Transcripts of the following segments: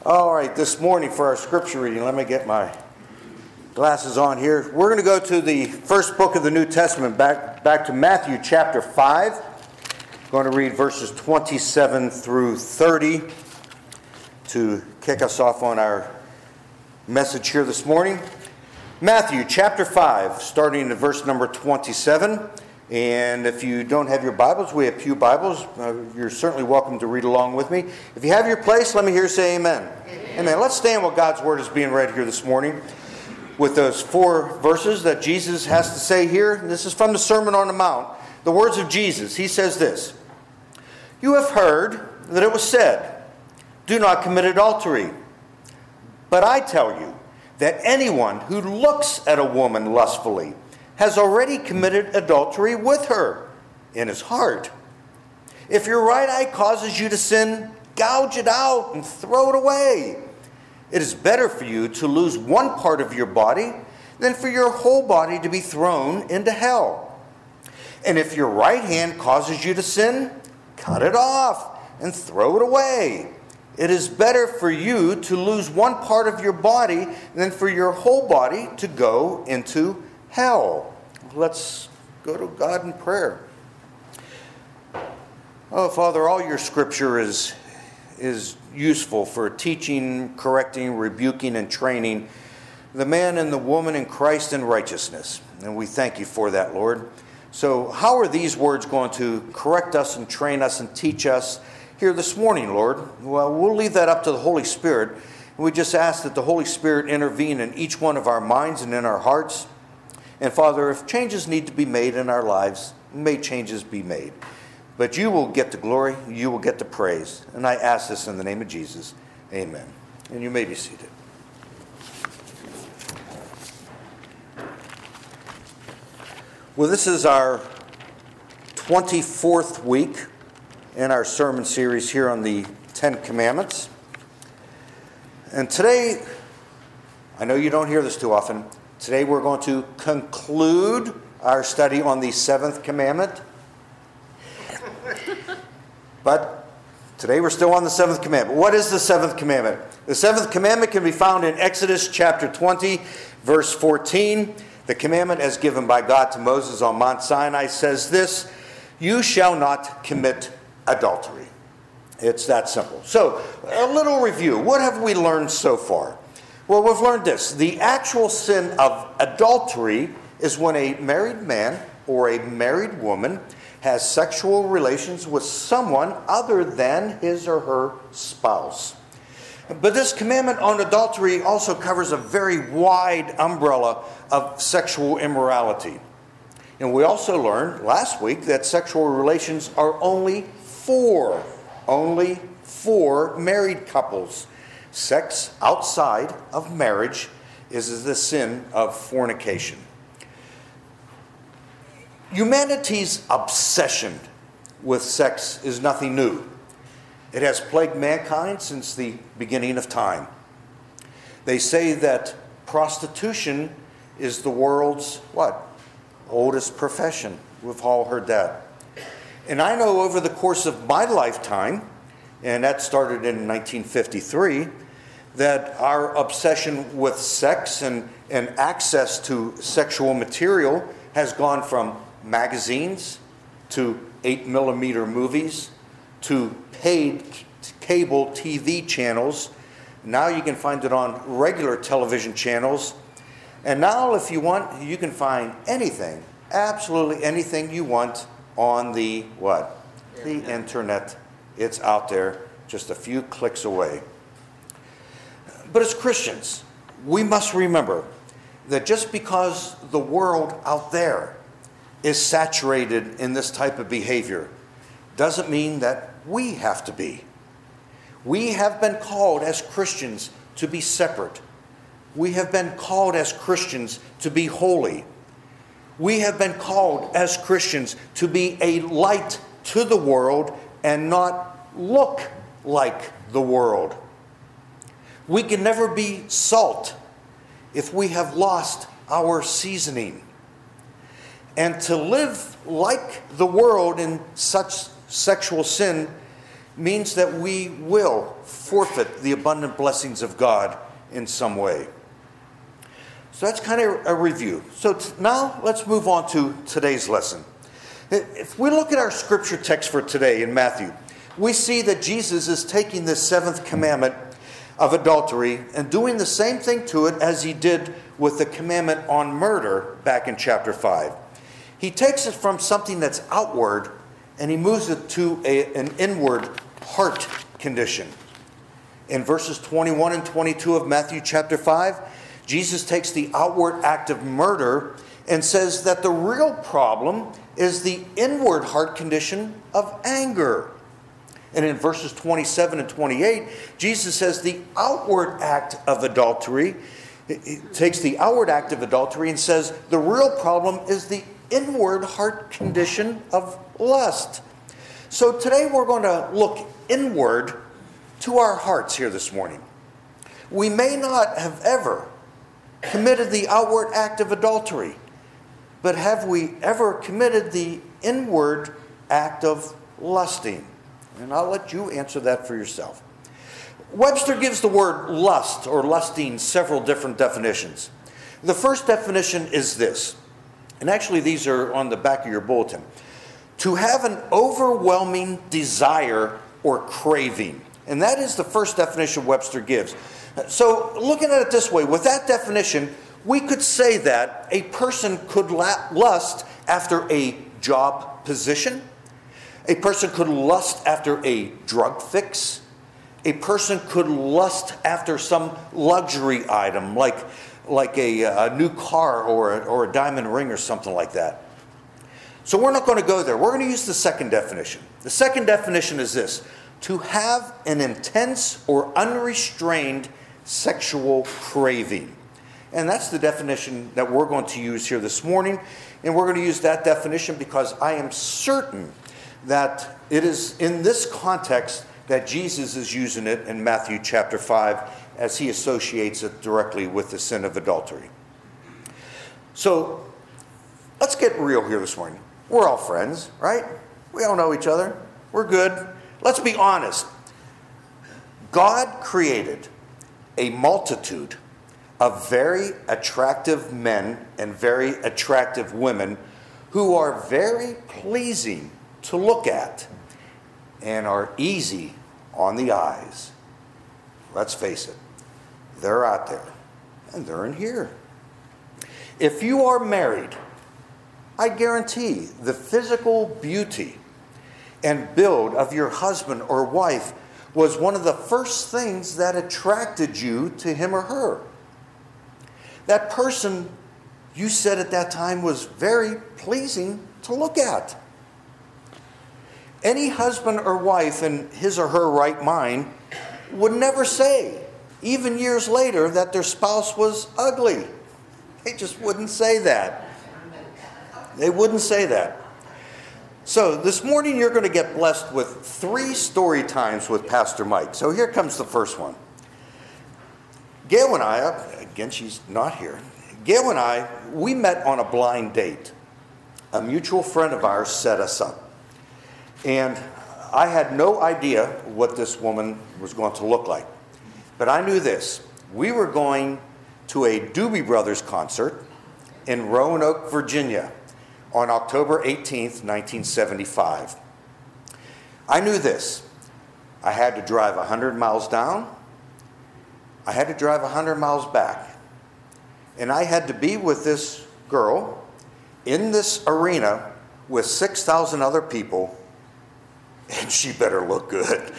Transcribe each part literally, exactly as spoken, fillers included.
All right, this morning for our scripture reading, let me get my glasses on here. We're going to go to the first book of the New Testament, back, back to Matthew chapter five. I'm going to read verses twenty-seven through thirty to kick us off on our message here this morning. Matthew chapter five, starting at verse number twenty-seven. And if you don't have your Bibles, we have pew Bibles. Uh, you're certainly welcome to read along with me. If you have your place, let me hear you say amen. Amen. Amen. Let's stand while God's word is being read here this morning with those four verses that Jesus has to say here. This is from the Sermon on the Mount. The words of Jesus. He says this: "You have heard that it was said, 'Do not commit adultery.' But I tell you that anyone who looks at a woman lustfully has already committed adultery with her in his heart. If your right eye causes you to sin, gouge it out and throw it away. It is better for you to lose one part of your body than for your whole body to be thrown into hell. And if your right hand causes you to sin, cut it off and throw it away. It is better for you to lose one part of your body than for your whole body to go into hell." Let's go to God in prayer. Oh, Father, all your scripture is, is useful for teaching, correcting, rebuking, and training the man and the woman in Christ in righteousness. And we thank you for that, Lord. So how are these words going to correct us and train us and teach us here this morning, Lord? Well, we'll leave that up to the Holy Spirit. We just ask that the Holy Spirit intervene in each one of our minds and in our hearts. And Father, if changes need to be made in our lives, may changes be made. But you will get the glory, you will get the praise. And I ask this in the name of Jesus. Amen. And you may be seated. Well, this is our twenty-fourth week in our sermon series here on the Ten Commandments. And today, I know you don't hear this too often, today we're going to conclude our study on the seventh commandment. But today we're still on the seventh commandment. What is the seventh commandment? The seventh commandment can be found in Exodus chapter twenty, verse fourteen. The commandment as given by God to Moses on Mount Sinai says this: "You shall not commit adultery." It's that simple. So, a little review. What have we learned so far? Well, we've learned this. The actual sin of adultery is when a married man or a married woman has sexual relations with someone other than his or her spouse. But this commandment on adultery also covers a very wide umbrella of sexual immorality. And we also learned last week that sexual relations are only for, only for married couples. Sex outside of marriage is the sin of fornication. Humanity's obsession with sex is nothing new. It has plagued mankind since the beginning of time. They say that prostitution is the world's, what? Oldest profession. We've all heard that. And I know over the course of my lifetime, and that started in nineteen fifty-three, that our obsession with sex and, and access to sexual material has gone from magazines to eight millimeter movies to paid cable T V channels. Now you can find it on regular television channels. And now if you want, you can find anything, absolutely anything you want on the what? The internet. It's out there, just a few clicks away. But as Christians, we must remember that just because the world out there is saturated in this type of behavior doesn't mean that we have to be. We have been called as Christians to be separate. We have been called as Christians to be holy. We have been called as Christians to be a light to the world and not look like the world. We can never be salt if we have lost our seasoning. And to live like the world in such sexual sin means that we will forfeit the abundant blessings of God in some way. So that's kind of a review. So t- now let's move on to today's lesson. If we look at our scripture text for today in Matthew, we see that Jesus is taking the seventh commandment of adultery and doing the same thing to it as he did with the commandment on murder back in chapter five. He takes it from something that's outward and he moves it to a, an inward heart condition. In verses twenty-one and twenty-two of Matthew chapter five, Jesus takes the outward act of murder and says that the real problem is the inward heart condition of anger. And in verses twenty-seven and twenty-eight, Jesus says the outward act of adultery, he takes the outward act of adultery and says the real problem is the inward heart condition of lust. So today we're going to look inward to our hearts here this morning. We may not have ever committed the outward act of adultery, but have we ever committed the inward act of lusting? And I'll let you answer that for yourself. Webster gives the word lust or lusting several different definitions. The first definition is this, and actually these are on the back of your bulletin. To have an overwhelming desire or craving. And that is the first definition Webster gives. So looking at it this way, with that definition, we could say that a person could lust after a job position. A person could lust after a drug fix. A person could lust after some luxury item like, like a, a new car or a, or a diamond ring or something like that. So we're not going to go there. We're going to use the second definition. The second definition is this: to have an intense or unrestrained sexual craving. And that's the definition that we're going to use here this morning. And we're going to use that definition because I am certain that it is in this context that Jesus is using it in Matthew chapter five as he associates it directly with the sin of adultery. So let's get real here this morning. We're all friends, right? We all know each other. We're good. Let's be honest. God created a multitude of very attractive men and very attractive women who are very pleasing to look at and are easy on the eyes. Let's face it, they're out there and they're in here. If you are married, I guarantee the physical beauty and build of your husband or wife was one of the first things that attracted you to him or her. That person, you said at that time, was very pleasing to look at. Any husband or wife in his or her right mind would never say, even years later, that their spouse was ugly. They just wouldn't say that. They wouldn't say that. So this morning you're going to get blessed with three story times with Pastor Mike. So here comes the first one. Gail and I, again she's not here, Gail and I, we met on a blind date. A mutual friend of ours set us up. And I had no idea what this woman was going to look like. But I knew this. We were going to a Doobie Brothers concert in Roanoke, Virginia on October eighteenth, nineteen seventy-five. I knew this. I had to drive one hundred miles down. I had to drive one hundred miles back. And I had to be with this girl in this arena with six thousand other people, and she better look good.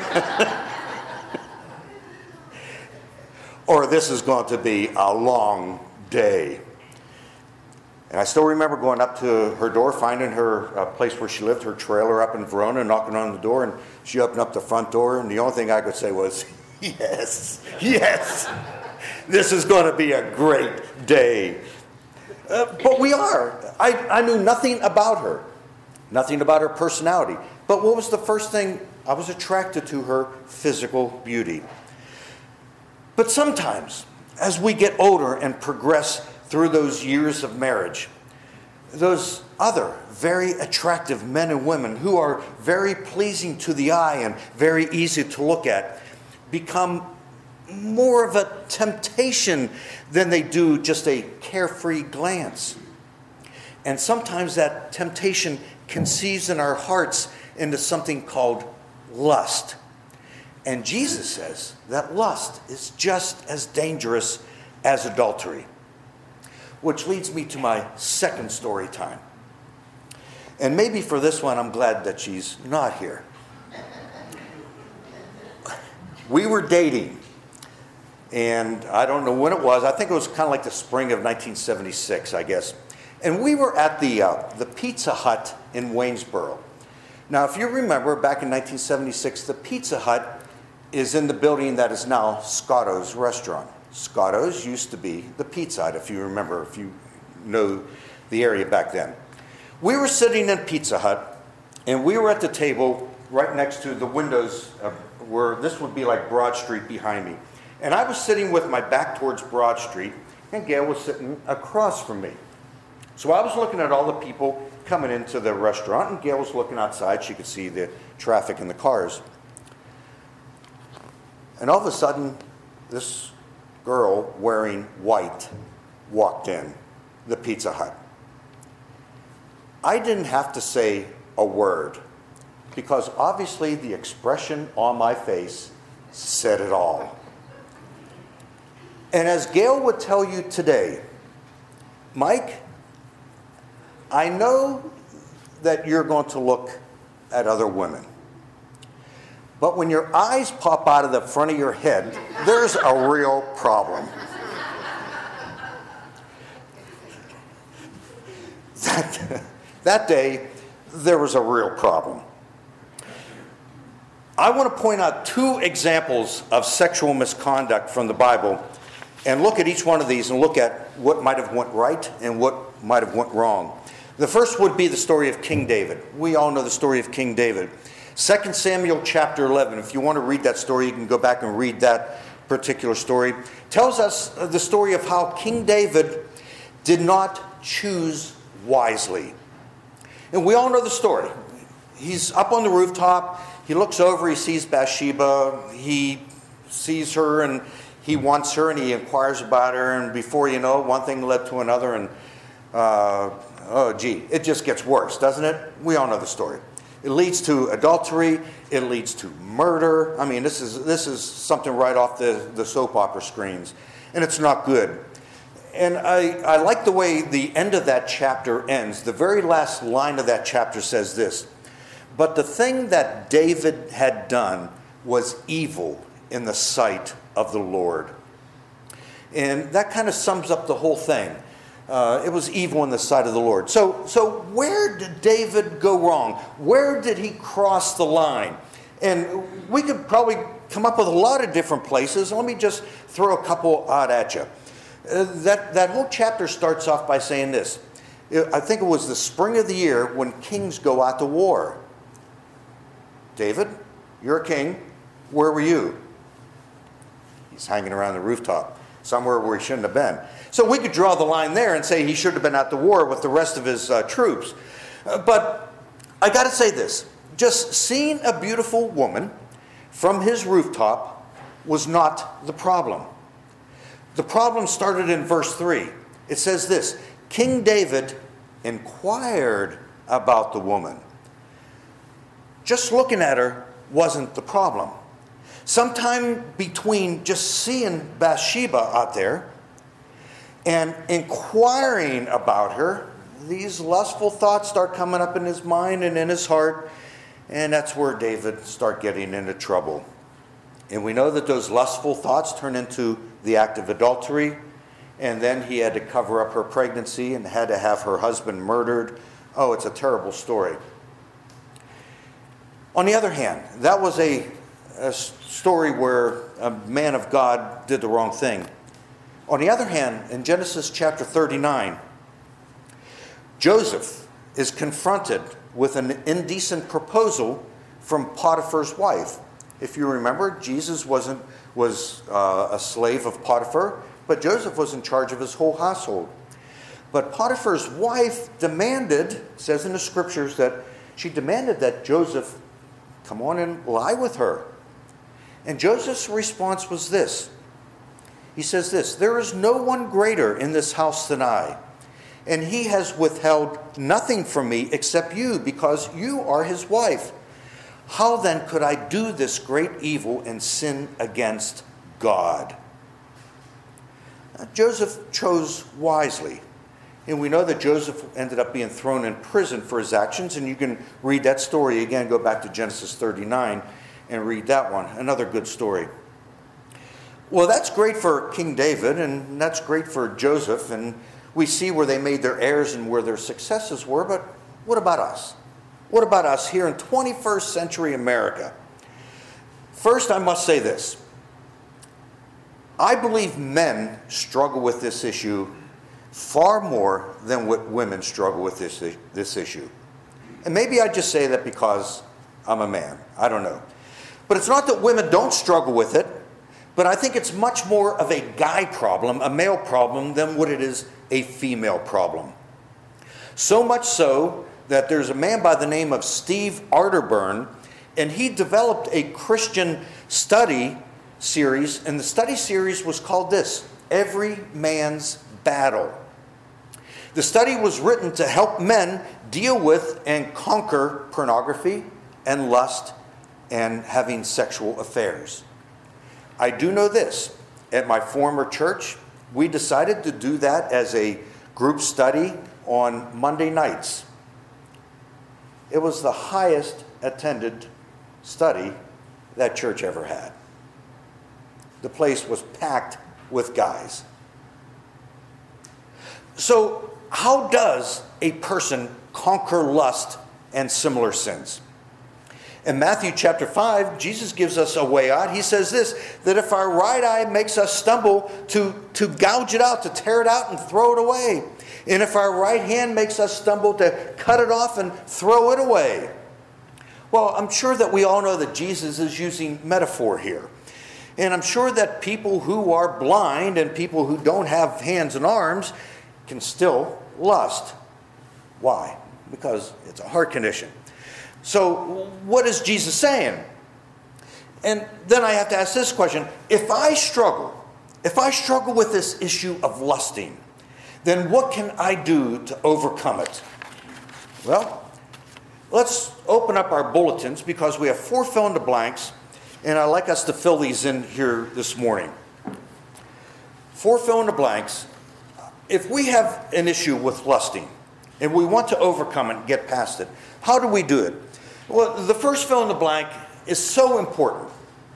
Or this is going to be a long day. And I still remember going up to her door, finding her uh, place where she lived, her trailer up in Verona, knocking on the door, and she opened up the front door, and the only thing I could say was, yes, yes, this is going to be a great day. Uh, but we are. I, I knew nothing about her, nothing about her personality. But what was the first thing? I was attracted to her physical beauty. But sometimes, as we get older and progress through those years of marriage, those other very attractive men and women who are very pleasing to the eye and very easy to look at become more of a temptation than they do just a carefree glance. And sometimes that temptation conceives in our hearts into something called lust. And Jesus says that lust is just as dangerous as adultery. Which leads me to my second story time. And maybe for this one, I'm glad that she's not here. We were dating. And I don't know when it was. I think it was kind of like the spring of nineteen seventy-six, I guess. And we were at the uh, the Pizza Hut in Waynesboro. Now, if you remember, back in nineteen seventy-six, the Pizza Hut is in the building that is now Scotto's restaurant. Scotto's used to be the Pizza Hut, if you remember, if you know the area back then. We were sitting in Pizza Hut, and we were at the table right next to the windows of where this would be like Broad Street behind me. And I was sitting with my back towards Broad Street, and Gail was sitting across from me. So I was looking at all the people coming into the restaurant, and Gail was looking outside. She could see the traffic and the cars. And all of a sudden, this girl wearing white walked in the Pizza Hut. I didn't have to say a word, because obviously the expression on my face said it all. And as Gail would tell you today, Mike, I know that you're going to look at other women. But when your eyes pop out of the front of your head, there's a real problem. That, that day, there was a real problem. I want to point out two examples of sexual misconduct from the Bible and look at each one of these and look at what might have went right and what might have went wrong. The first would be the story of King David. We all know the story of King David. Second Samuel chapter eleven, if you want to read that story, you can go back and read that particular story. Tells us the story of how King David did not choose wisely. And we all know the story. He's up on the rooftop. He looks over. He sees Bathsheba. He sees her and he wants her and he inquires about her. And before you know, one thing led to another. And, uh, oh, gee, it just gets worse, doesn't it? We all know the story. It leads to adultery. It leads to murder. I mean, this is this is something right off the, the soap opera screens. And it's not good. And I, I like the way the end of that chapter ends. The very last line of that chapter says this: "But the thing that David had done was evil in the sight of the Lord." And that kind of sums up the whole thing. Uh, it was evil in the sight of the Lord. So, so where did David go wrong? Where did he cross the line? And we could probably come up with a lot of different places. Let me just throw a couple out at you. Uh, that, that whole chapter starts off by saying this. I think it was the spring of the year when kings go out to war. David, you're a king. Where were you? He's hanging around the rooftop, somewhere where he shouldn't have been. So we could draw the line there and say he should have been at the war with the rest of his uh, troops. Uh, but I got to say this. Just seeing a beautiful woman from his rooftop was not the problem. The problem started in verse three. It says this: King David inquired about the woman. Just looking at her wasn't the problem. Sometime between just seeing Bathsheba out there and inquiring about her, these lustful thoughts start coming up in his mind and in his heart, and that's where David starts getting into trouble. And we know that those lustful thoughts turn into the act of adultery, and then he had to cover up her pregnancy and had to have her husband murdered. Oh, it's a terrible story. On the other hand, that was a, a story where a man of God did the wrong thing. On the other hand, in Genesis chapter thirty-nine, Joseph is confronted with an indecent proposal from Potiphar's wife. If you remember, Jesus wasn't was uh, a slave of Potiphar, but Joseph was in charge of his whole household. But Potiphar's wife demanded, it says in the scriptures that she demanded that Joseph come on and lie with her. And Joseph's response was this. He says this, "There is no one greater in this house than I, and he has withheld nothing from me except you, because you are his wife. How then could I do this great evil and sin against God?" Now, Joseph chose wisely. And we know that Joseph ended up being thrown in prison for his actions. And you can read that story again. Go back to Genesis thirty-nine and read that one. Another good story. Well, that's great for King David, and that's great for Joseph. And we see where they made their errors and where their successes were. But what about us? What about us here in twenty-first century America? First, I must say this. I believe men struggle with this issue far more than what women struggle with this, this issue. And maybe I just say that because I'm a man. I don't know. But it's not that women don't struggle with it, but I think it's much more of a guy problem, a male problem, than what it is a female problem. So much so that there's a man by the name of Steve Arterburn, and he developed a Christian study series, and the study series was called this, Every Man's Battle. The study was written to help men deal with and conquer pornography and lust and having sexual affairs. I do know this. At my former church, we decided to do that as a group study on Monday nights. It was the highest attended study that church ever had. The place was packed with guys. So, how does a person conquer lust and similar sins? In Matthew chapter five, Jesus gives us a way out. He says this, that if our right eye makes us stumble, to, to gouge it out, to tear it out and throw it away. And if our right hand makes us stumble, to cut it off and throw it away. Well, I'm sure that we all know that Jesus is using metaphor here. And I'm sure that people who are blind and people who don't have hands and arms can still lust. Why? Because it's a heart condition. So what is Jesus saying? And then I have to ask this question. If I struggle, if I struggle with this issue of lusting, then what can I do to overcome it? Well, let's open up our bulletins because we have four fill in the blanks, and I'd like us to fill these in here this morning. Four fill in the blanks. If we have an issue with lusting and we want to overcome it and get past it, how do we do it? Well, the first fill in the blank is so important.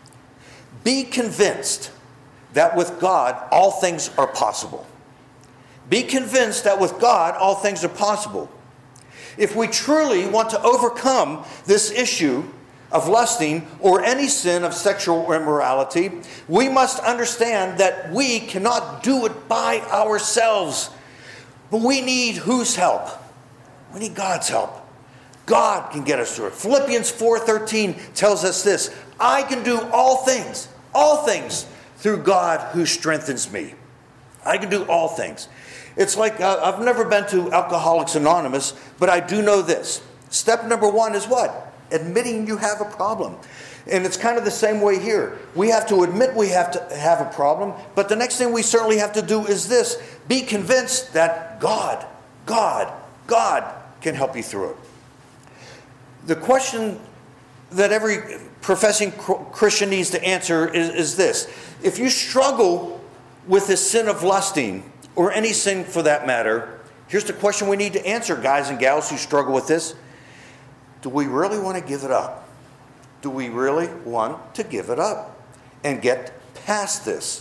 Be convinced that with God, all things are possible. Be convinced that with God, all things are possible. If we truly want to overcome this issue of lusting or any sin of sexual immorality, we must understand that we cannot do it by ourselves. But we need whose help? We need God's help. God can get us through it. Philippians four thirteen tells us this, I can do all things, all things through God who strengthens me. I can do all things. It's like, uh, I've never been to Alcoholics Anonymous, but I do know this. Step number one is what? Admitting you have a problem. And it's kind of the same way here. We have to admit we have to have a problem, but the next thing we certainly have to do is this. Be convinced that God, God, God can help you through it. The question that every professing Christian needs to answer is, is this. If you struggle with the sin of lusting, or any sin for that matter, here's the question we need to answer, guys and gals who struggle with this. Do we really want to give it up? Do we really want to give it up and get past this?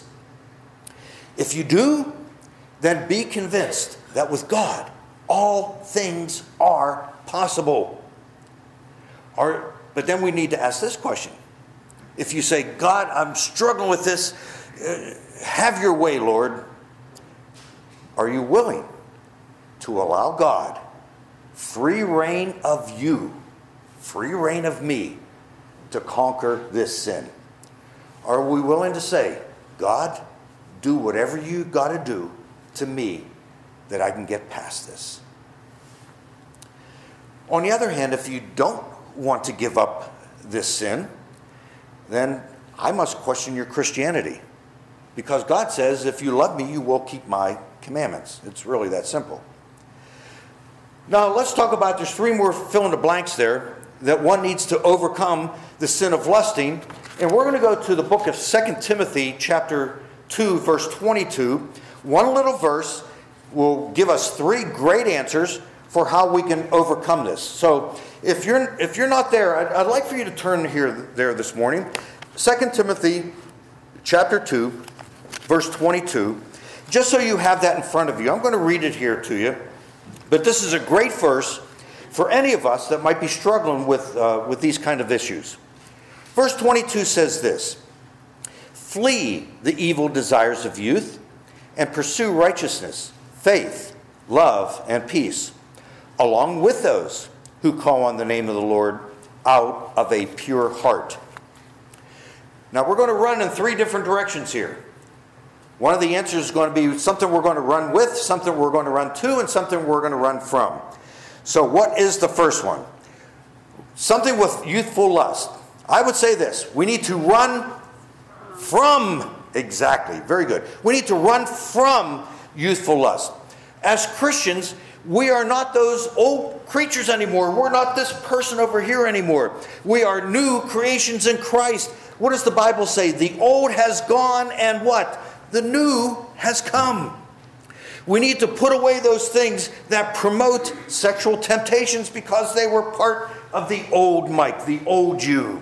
If you do, then be convinced that with God, all things are possible. Or, but then we need to ask this question. If you say, God, I'm struggling with this, uh, have your way, Lord. Are you willing to allow God free reign of you, free reign of me, to conquer this sin? Are we willing to say, God, do whatever you got to do to me that I can get past this. On the other hand, if you don't want to give up this sin, then I must question your Christianity. Because God says, if you love me, you will keep my commandments. It's really that simple. Now, let's talk about, there's three more fill in the blanks there, that one needs to overcome the sin of lusting. And we're going to go to the book of Second Timothy, chapter two, verse twenty-two. One little verse will give us three great answers for how we can overcome this. So if you're if you're not there, I'd, I'd like for you to turn here there this morning. Second Timothy chapter two, verse twenty-two. Just so you have that in front of you. I'm going to read it here to you. But this is a great verse for any of us that might be struggling with, uh, with these kind of issues. Verse twenty-two says this: "Flee the evil desires of youth and pursue righteousness, faith, love, and peace, along with those who call on the name of the Lord out of a pure heart." Now we're going to run in three different directions here. One of the answers is going to be something we're going to run with, something we're going to run to, and something we're going to run from. So what is the first one? Something with youthful lust. I would say this: we need to run from, exactly, very good. We need to run from youthful lust. As Christians, we are not those old creatures anymore. We're not this person over here anymore. We are new creations in Christ. What does the Bible say? The old has gone and what? The new has come. We need to put away those things that promote sexual temptations because they were part of the old Mike, the old you.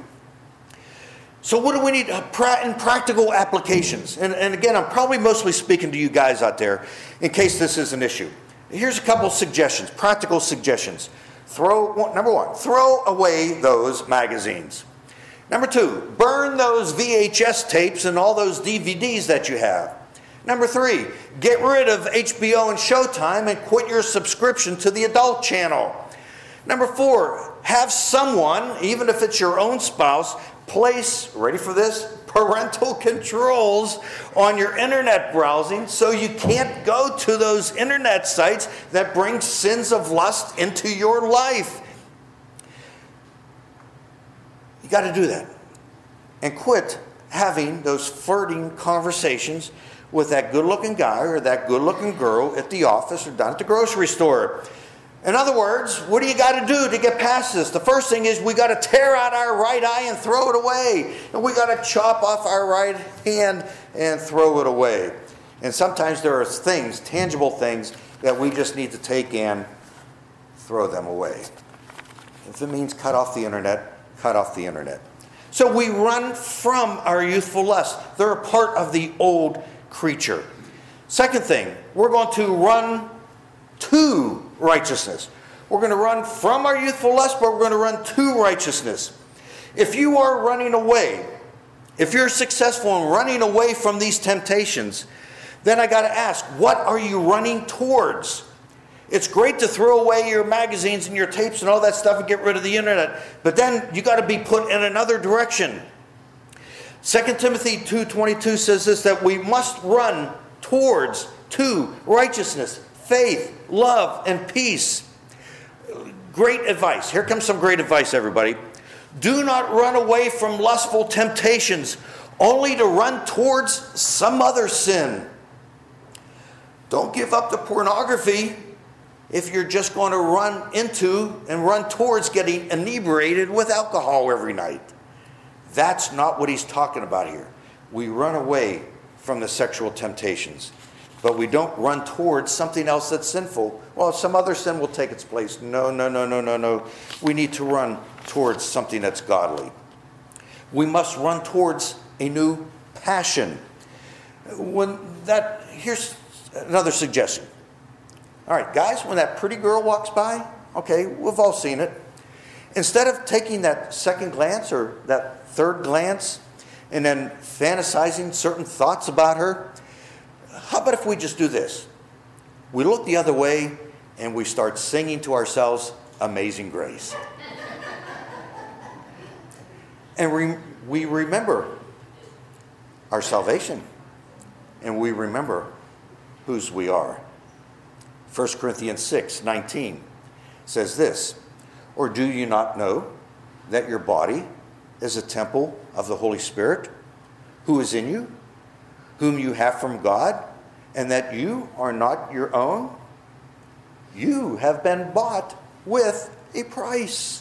So what do we need in practical applications? And, and again, I'm probably mostly speaking to you guys out there in case this is an issue. Here's a couple suggestions, practical suggestions. Throw, number one, throw away those magazines. Number two, burn those V H S tapes and all those D V Ds that you have. Number three, get rid of H B O and Showtime and quit your subscription to the adult channel. Number four, have someone, even if it's your own spouse, place, ready for this, parental controls on your internet browsing so you can't go to those internet sites that bring sins of lust into your life. You got to do that. And quit having those flirting conversations with that good-looking guy or that good-looking girl at the office or down at the grocery store. In other words, what do you got to do to get past this? The first thing is we got to tear out our right eye and throw it away. And we got to chop off our right hand and throw it away. And sometimes there are things, tangible things, that we just need to take and throw them away. If it means cut off the internet, cut off the internet. So we run from our youthful lusts. They're a part of the old creature. Second thing, we're going to run to righteousness. We're going to run from our youthful lust, but we're going to run to righteousness. If you are running away, if you're successful in running away from these temptations, then I got to ask, what are you running towards? It's great to throw away your magazines and your tapes and all that stuff and get rid of the internet, but then you got to be put in another direction. Second Timothy two twenty-two says this, that we must run towards, to righteousness, faith, love, and peace. Great advice. Here comes some great advice, everybody. Do not run away from lustful temptations, only to run towards some other sin. Don't give up the pornography if you're just going to run into and run towards getting inebriated with alcohol every night. That's not what he's talking about here. We run away from the sexual temptations, but we don't run towards something else that's sinful. Well, some other sin will take its place. No, no, no, no, no, no. We need to run towards something that's godly. We must run towards a new passion. When that, here's another suggestion. All right, guys, when that pretty girl walks by, okay, we've all seen it. Instead of taking that second glance or that third glance and then fantasizing certain thoughts about her, how about if we just do this? We look the other way and we start singing to ourselves Amazing Grace. And we, we remember our salvation. And we remember whose we are. First Corinthians six nineteen says this, or do you not know that your body is a temple of the Holy Spirit, who is in you, whom you have from God, and that you are not your own? You have been bought with a price.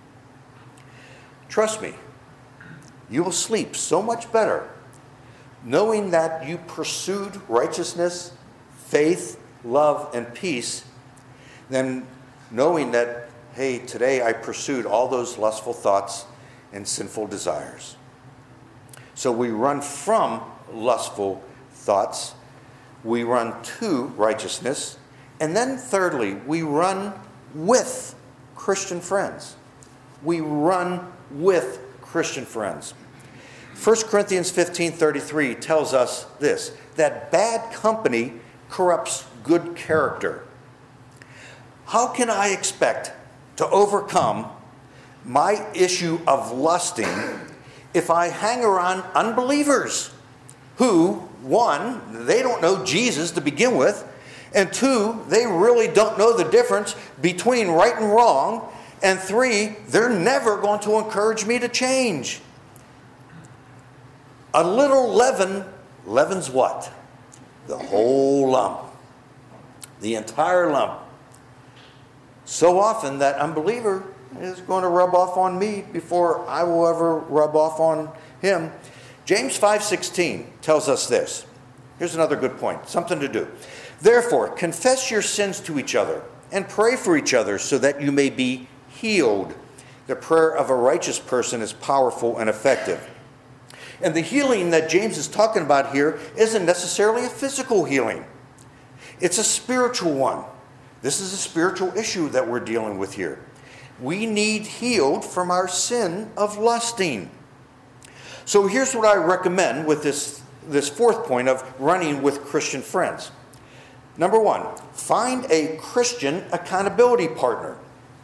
Trust me, you will sleep so much better knowing that you pursued righteousness, faith, love, and peace than knowing that, hey, today I pursued all those lustful thoughts and sinful desires. So we run from lustful thoughts, we run to righteousness, and then thirdly, we run with Christian friends. We run with Christian friends. First Corinthians fifteen thirty-three tells us this, that bad company corrupts good character. How can I expect to overcome my issue of lusting if I hang around unbelievers who, one, they don't know Jesus to begin with, and two, they really don't know the difference between right and wrong, and three, they're never going to encourage me to change. A little leaven leavens what? The whole lump. The entire lump. So often that unbeliever is going to rub off on me before I will ever rub off on him. James five sixteen tells us this. Here's another good point, something to do. Therefore, confess your sins to each other and pray for each other so that you may be healed. The prayer of a righteous person is powerful and effective. And the healing that James is talking about here isn't necessarily a physical healing. It's a spiritual one. This is a spiritual issue that we're dealing with here. We need healed from our sin of lusting. So here's what I recommend with this, this fourth point of running with Christian friends. Number one, find a Christian accountability partner.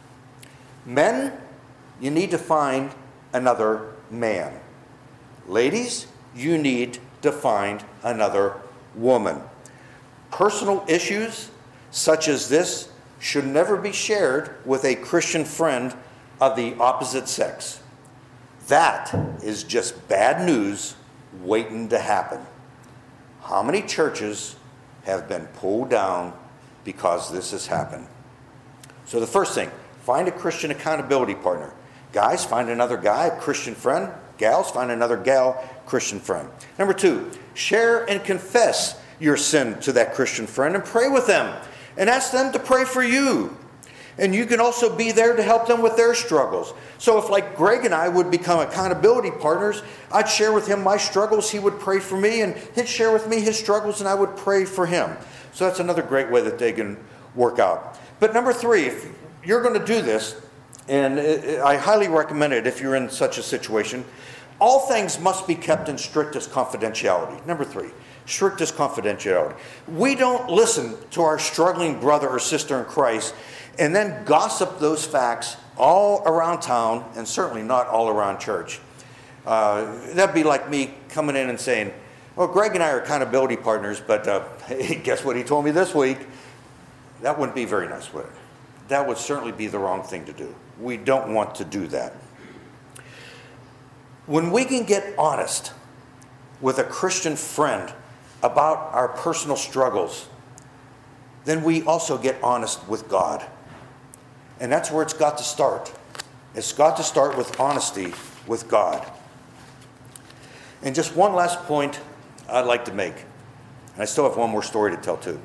Men, you need to find another man. Ladies, you need to find another woman. Personal issues such as this should never be shared with a Christian friend of the opposite sex. That is just bad news waiting to happen. How many churches have been pulled down because this has happened? So the first thing, find a Christian accountability partner. Guys, find another guy, a Christian friend. Gals, find another gal, Christian friend. Number two, share and confess your sin to that Christian friend and pray with them and ask them to pray for you. And you can also be there to help them with their struggles. So if like Greg and I would become accountability partners, I'd share with him my struggles, he would pray for me, and he'd share with me his struggles and I would pray for him. So that's another great way that they can work out. But number three, if you're going to do this, and I highly recommend it if you're in such a situation, all things must be kept in strictest confidentiality. Number three, strictest confidentiality. We don't listen to our struggling brother or sister in Christ and then gossip those facts all around town, and certainly not all around church. Uh, that'd be like me coming in and saying, well, Greg and I are accountability partners, but uh, hey, guess what he told me this week? That wouldn't be very nice, would it? That would certainly be the wrong thing to do. We don't want to do that. When we can get honest with a Christian friend about our personal struggles, then we also get honest with God. And that's where it's got to start. It's got to start with honesty with God. And just one last point I'd like to make. And I still have one more story to tell too.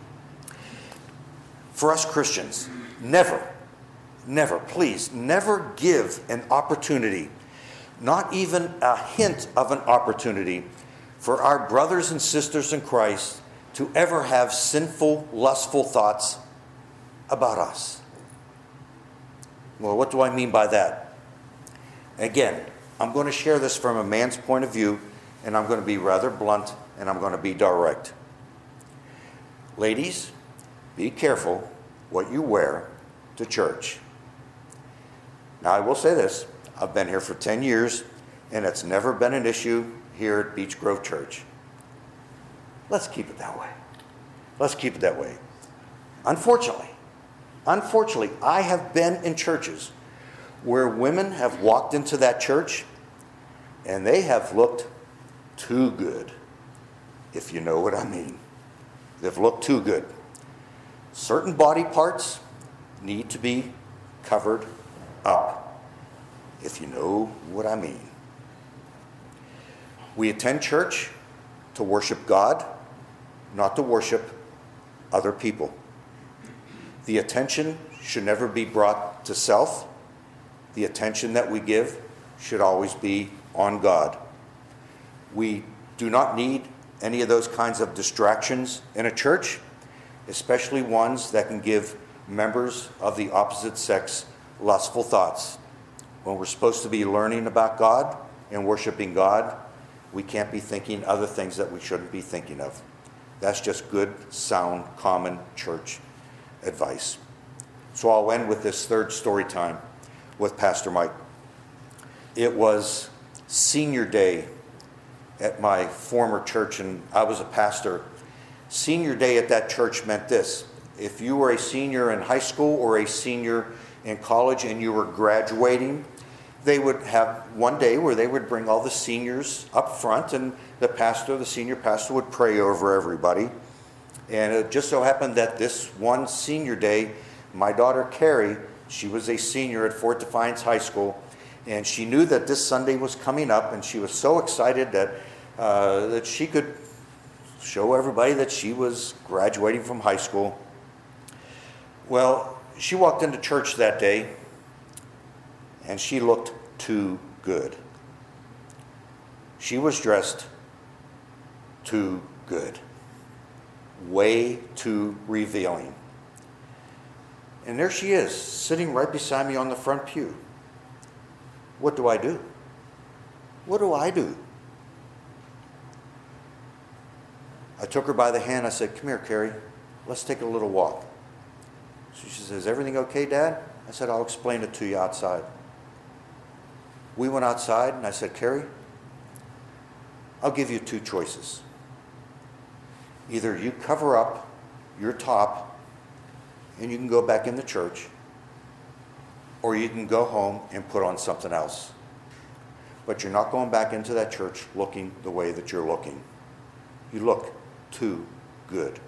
For us Christians, never, never, please, never give an opportunity, not even a hint of an opportunity, for our brothers and sisters in Christ to ever have sinful, lustful thoughts about us. Well, what do I mean by that? Again, I'm going to share this from a man's point of view, and I'm going to be rather blunt, and I'm going to be direct. Ladies, be careful what you wear to church. Now, I will say this. I've been here for ten years, and it's never been an issue here at Beech Grove Church. Let's keep it that way. Let's keep it that way. Unfortunately, unfortunately, I have been in churches where women have walked into that church and they have looked too good, if you know what I mean. They've looked too good. Certain body parts need to be covered up, if you know what I mean. We attend church to worship God, not to worship other people. The attention should never be brought to self. The attention that we give should always be on God. We do not need any of those kinds of distractions in a church, especially ones that can give members of the opposite sex lustful thoughts. When we're supposed to be learning about God and worshiping God, we can't be thinking other things that we shouldn't be thinking of. That's just good, sound, common church advice. So I'll end with this third story time with Pastor Mike. It was senior day at my former church, and I was a pastor. Senior day at that church meant this. If you were a senior in high school or a senior in college and you were graduating, they would have one day where they would bring all the seniors up front, and the pastor, the senior pastor, would pray over everybody. And it just so happened that this one senior day, my daughter Carrie, she was a senior at Fort Defiance High School, and she knew that this Sunday was coming up, and she was so excited that uh, that she could show everybody that she was graduating from high school. Well, she walked into church that day, and she looked too good. She was dressed too good. Way too revealing. And there she is, sitting right beside me on the front pew. What do I do? What do I do? I took her by the hand. I said, "Come here, Carrie. Let's take a little walk." So she says, "Everything okay, Dad?" I said, "I'll explain it to you outside." We went outside, and I said, "Carrie, I'll give you two choices. Either you cover up your top and you can go back in the church, or you can go home and put on something else. But you're not going back into that church looking the way that you're looking. You look too good."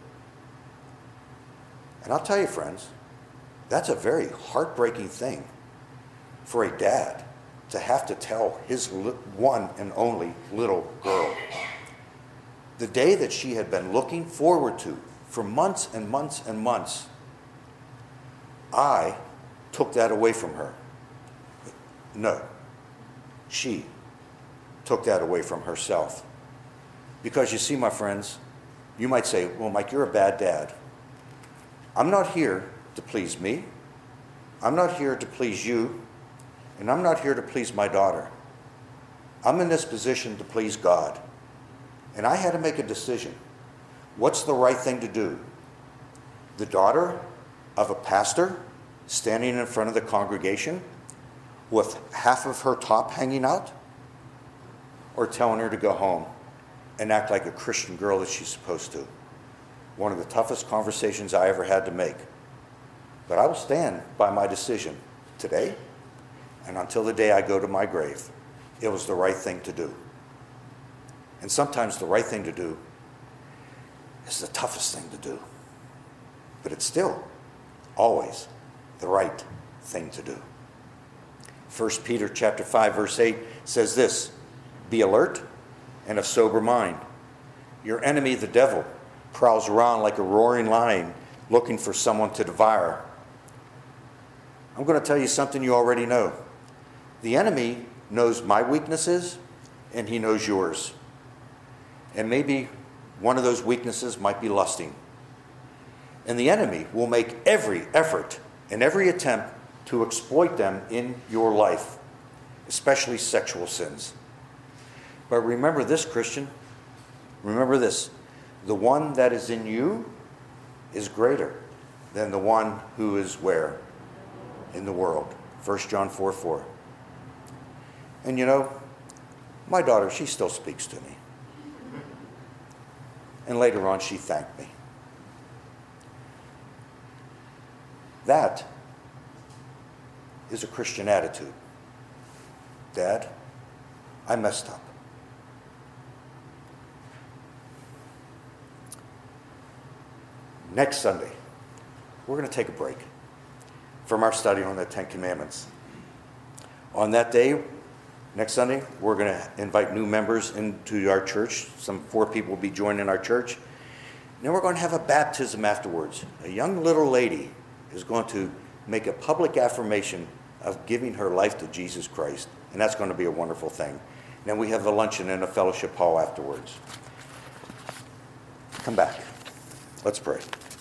And I'll tell you, friends, that's a very heartbreaking thing for a dad to have to tell his li- one and only little girl. The day that she had been looking forward to for months and months and months, I took that away from her. No, she took that away from herself. Because you see, my friends, you might say, "Well, Mike, you're a bad dad." I'm not here to please me. I'm not here to please you. And I'm not here to please my daughter. I'm in this position to please God. And I had to make a decision. What's the right thing to do? The daughter of a pastor standing in front of the congregation with half of her top hanging out? Or telling her to go home and act like a Christian girl that she's supposed to? One of the toughest conversations I ever had to make. But I will stand by my decision today and until the day I go to my grave. It was the right thing to do. And sometimes the right thing to do is the toughest thing to do. But it's still always the right thing to do. First Peter chapter five, verse eight says this, "Be alert and of sober mind. Your enemy, the devil, prowls around like a roaring lion looking for someone to devour." I'm going to tell you something you already know. The enemy knows my weaknesses, and he knows yours. And maybe one of those weaknesses might be lusting. And the enemy will make every effort and every attempt to exploit them in your life, especially sexual sins. But remember this, Christian. Remember this. The one that is in you is greater than the one who is where? In the world. First John four four. And you know, my daughter, she still speaks to me. And later on, she thanked me. That is a Christian attitude. Dad, I messed up. Next Sunday, we're going to take a break from our study on the Ten Commandments. On that day, next Sunday, we're going to invite new members into our church. Some four people will be joining our church. And then we're going to have a baptism afterwards. A young little lady is going to make a public affirmation of giving her life to Jesus Christ. And that's going to be a wonderful thing. And then we have the luncheon in a fellowship hall afterwards. Come back. Let's pray.